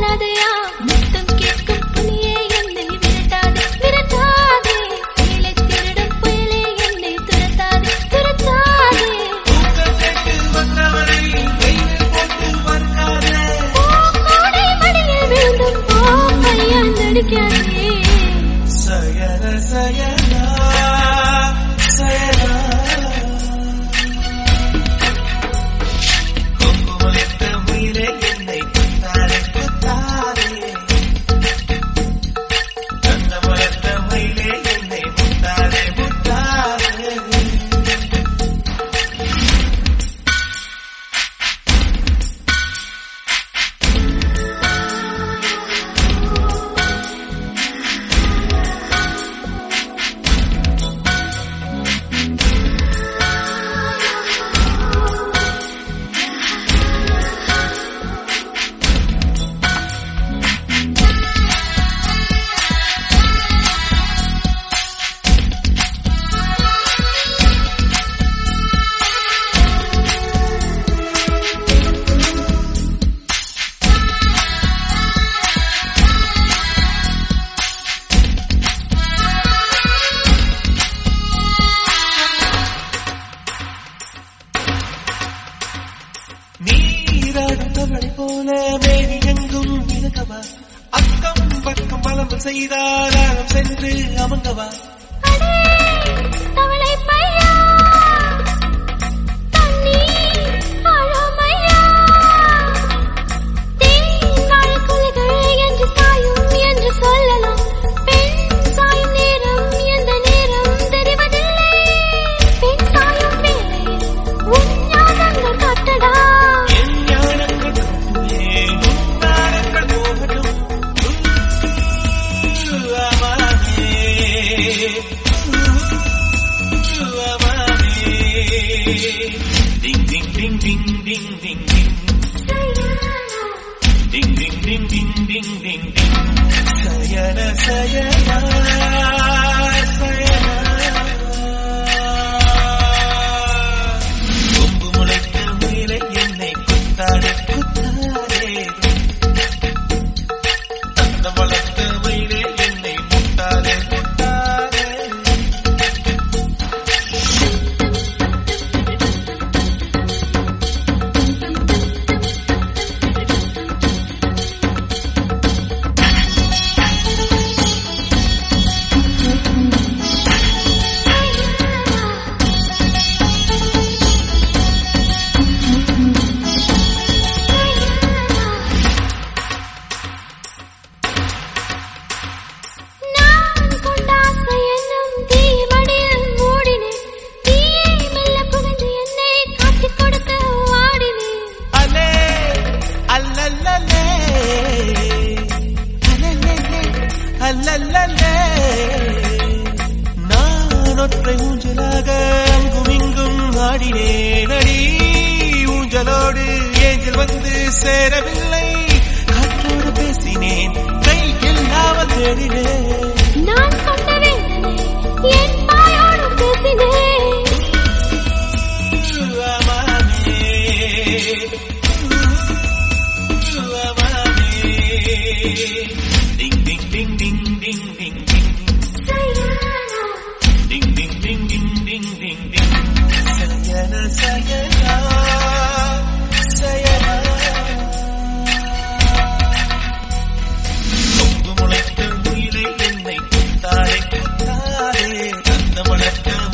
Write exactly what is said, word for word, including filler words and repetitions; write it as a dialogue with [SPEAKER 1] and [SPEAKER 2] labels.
[SPEAKER 1] சொல்லாதையா முத்தம் கேட்கும் புலியே என்னை விரட்டாதே விரட்டாதே சேலை திருடும் புயலே என்னை துரத்தாதே துரத்தாதே வந்தவரை கையில் போட்டு வந்தாதே கோடை மடியில் விழுந்தும் போ கையா நடிக்காதே சயன சயனா சயனா நீராடுத்தவளை போல மேரி எங்கும் மிதக்கவா அக்கம் பக்கம் பலம் செய்தாராம் சென்று அமங்கவா தவளை பையா தண்ணி ஆழமையா தேங்காய் குலைகள் என்று சாயும் என்று சொல்லலாம் பெண் சாயும் நேரம் எந்த நேரம் தெரிவதில்லை பெண் சாயும் வேளையில் உன் ஞானங்கள் காட்டடா Ding ding ding ding ding ding ding. Ding ding ding ding ding ding ding. Sayana sayana sayana. Kumbu mulayka mile ennai kuttade kuttade. Tanda valatha mile ennai muttade muttade. நான் ஒற்றை ஊஞ்சலாக அங்கும் இங்கும் ஆடினேன் அடி ஊஞ்சலோடு ஏஞ்சல் வந்து சேரவில்லை காற்றோடு பேசினேன் கை இல்லாமல் தேடினேன் நான் கொண்ட வேதனை என் பாயோடு பேசினேன் Ding ding ding ding ding ding ding. Ding ding ding ding ding ding ding. Sayana sayana sayana. Kumbu mulayka mile ennai kuttade kuttade. Tanda valatha